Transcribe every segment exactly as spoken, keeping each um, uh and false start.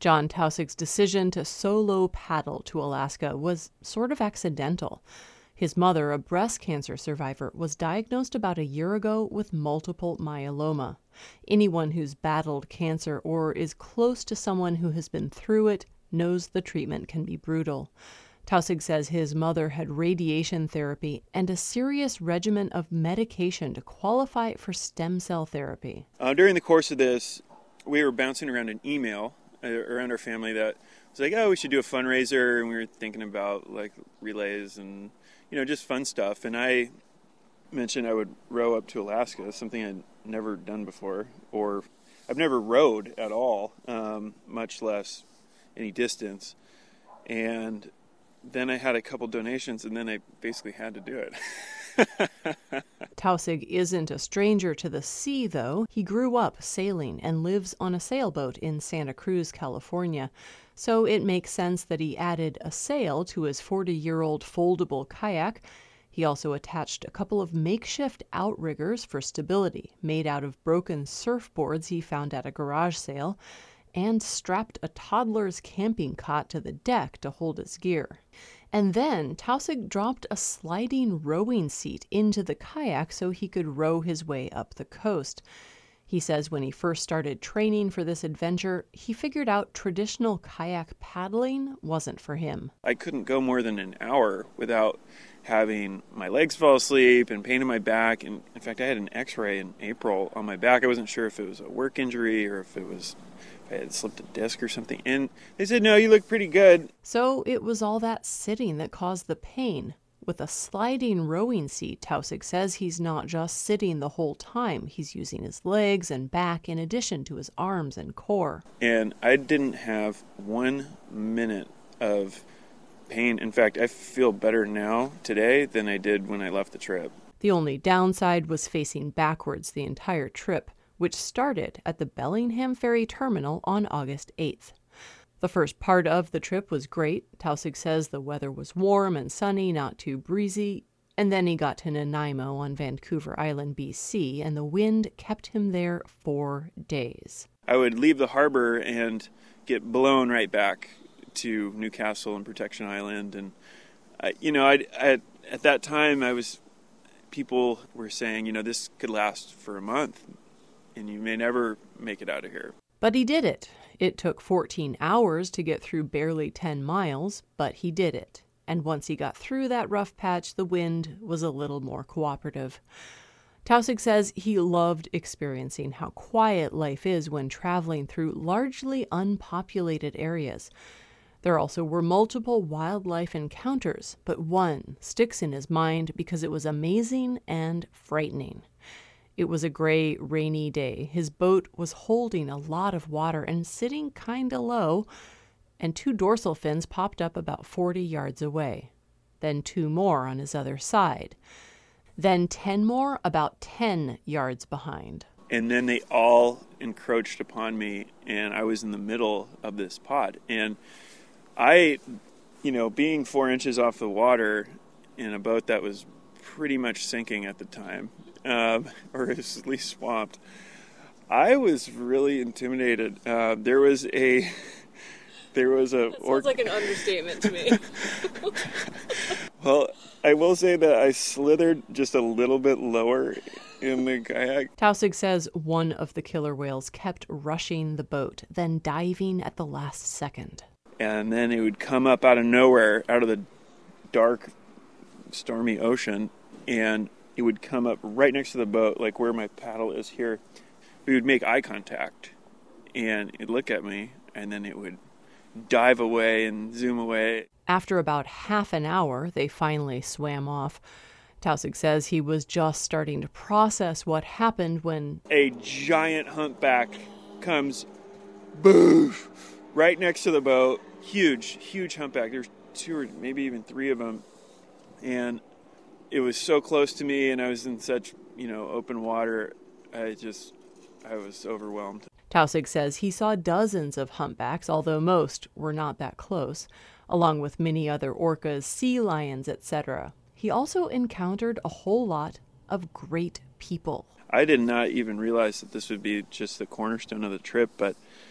John Tausig's decision to solo paddle to Alaska was sort of accidental. His mother, a breast cancer survivor, was diagnosed about a year ago with multiple myeloma. Anyone who's battled cancer or is close to someone who has been through it knows the treatment can be brutal. Tausig says his mother had radiation therapy and a serious regimen of medication to qualify for stem cell therapy. Uh, during the course of this, we were bouncing around an email uh, around our family that was like, oh, we should do a fundraiser, and we were thinking about like relays and, you know, just fun stuff. And I mentioned I would row up to Alaska, something I'd never done before, or I've never rowed at all, um, much less any distance. And then I had a couple donations, and then I basically had to do it. Tausig isn't a stranger to the sea, though. He grew up sailing and lives on a sailboat in Santa Cruz, California. So it makes sense that he added a sail to his forty-year-old foldable kayak. He also attached a couple of makeshift outriggers for stability, made out of broken surfboards he found at a garage sale, and strapped a toddler's camping cot to the deck to hold his gear. And then Tausig dropped a sliding rowing seat into the kayak so he could row his way up the coast. He says when he first started training for this adventure, he figured out traditional kayak paddling wasn't for him. I couldn't go more than an hour without having my legs fall asleep and pain in my back. And in fact, I had an x-ray in April on my back. I wasn't sure if it was a work injury or if it was if I had slipped a disc or something. And they said, no, you look pretty good. So it was all that sitting that caused the pain. With a sliding rowing seat, Tausig says he's not just sitting the whole time. He's using his legs and back in addition to his arms and core. And I didn't have one minute of pain. In fact, I feel better now today than I did when I left the trip. The only downside was facing backwards the entire trip, which started at the Bellingham Ferry Terminal on August eighth. The first part of the trip was great. Tausig says the weather was warm and sunny, not too breezy. And then he got to Nanaimo on Vancouver Island, B C, and the wind kept him there for days. I would leave the harbor and get blown right back to Newcastle and Protection Island. And, uh, you know, I, I, at that time, I was, people were saying, you know, this could last for a month and you may never make it out of here. But he did it. It took fourteen hours to get through barely ten miles, but he did it. And once he got through that rough patch, the wind was a little more cooperative. Tausig says he loved experiencing how quiet life is when traveling through largely unpopulated areas. There also were multiple wildlife encounters, but one sticks in his mind because it was amazing and frightening. It was a gray, rainy day. His boat was holding a lot of water and sitting kinda low, and two dorsal fins popped up about forty yards away. Then two more on his other side. Then ten more about ten yards behind. And then they all encroached upon me, and I was in the middle of this pod. And I, you know, being four inches off the water in a boat that was pretty much sinking at the time, um, or at least swamped, I was really intimidated. Uh, there was a, there was a... That sounds or- like an understatement to me. Well, I will say that I slithered just a little bit lower in the kayak. Tausig says one of the killer whales kept rushing the boat, then diving at the last second. And then it would come up out of nowhere, out of the dark, stormy ocean, and it would come up right next to the boat, like where my paddle is here. We would make eye contact, and it'd look at me, and then it would dive away and zoom away. After about half an hour, they finally swam off. Tausig says he was just starting to process what happened when a giant humpback comes, boof, right next to the boat. Huge, huge humpback. There's two or maybe even three of them. And it was so close to me, and I was in such, you know, open water. I just, I was overwhelmed. Tausig says he saw dozens of humpbacks, although most were not that close, along with many other orcas, sea lions, et cetera. He also encountered a whole lot of great people. I did not even realize that this would be just the cornerstone of the trip, but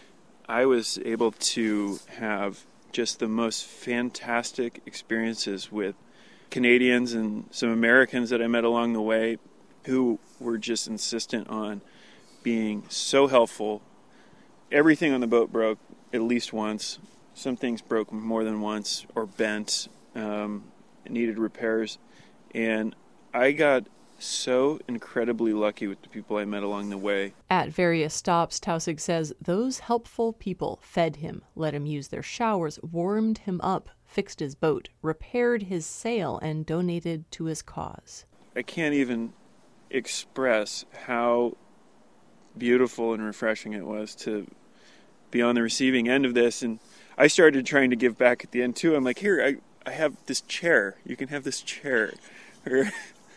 I was able to have just the most fantastic experiences with Canadians and some Americans that I met along the way who were just insistent on being so helpful. Everything on the boat broke at least once. Some things broke more than once or bent, um, needed repairs. And I got so incredibly lucky with the people I met along the way. At various stops, Taussig says those helpful people fed him, let him use their showers, warmed him up, fixed his boat, repaired his sail, and donated to his cause. I can't even express how beautiful and refreshing it was to be on the receiving end of this. And I started trying to give back at the end too. I'm like, here, I, I have this chair. You can have this chair. Or,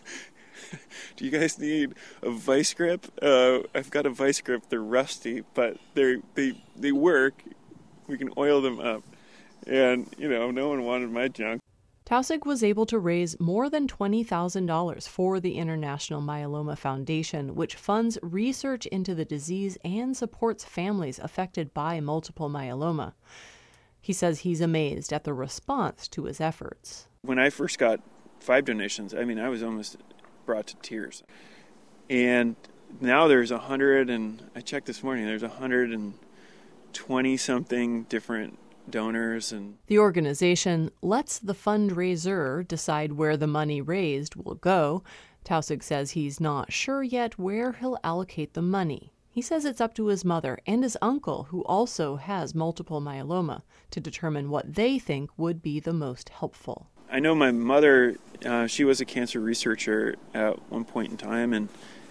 do you guys need a vice grip? Uh, I've got a vice grip. They're rusty, but they they they work. We can oil them up. And, you know, no one wanted my junk. Taussig was able to raise more than twenty thousand dollars for the International Myeloma Foundation, which funds research into the disease and supports families affected by multiple myeloma. He says he's amazed at the response to his efforts. When I first got five donations, I mean, I was almost brought to tears. And now there's a hundred, and I checked this morning, there's a hundred and twenty something different donors. And the organization lets the fundraiser decide where the money raised will go. Taussig says he's not sure yet where he'll allocate the money. He says it's up to his mother and his uncle, who also has multiple myeloma, to determine what they think would be the most helpful. I know my mother, uh, she was a cancer researcher at one point in time, and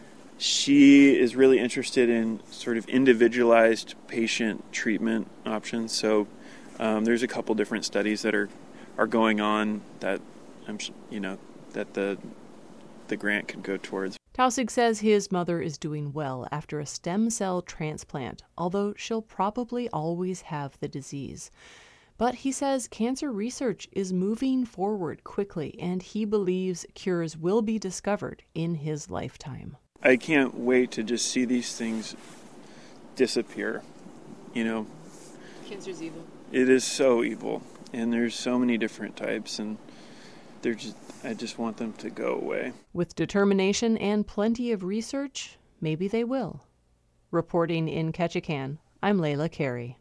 she is really interested in sort of individualized patient treatment options. So um, there's a couple different studies that are, are going on that I'm, you know, that the the grant could go towards. Taussig says his mother is doing well after a stem cell transplant, although she'll probably always have the disease. But he says cancer research is moving forward quickly, and he believes cures will be discovered in his lifetime. I can't wait to just see these things disappear. You know, Cancer's evil. It is so evil, and there's so many different types, and they're just, I just want them to go away. With determination and plenty of research, maybe they will. Reporting in Ketchikan, I'm Layla Carey.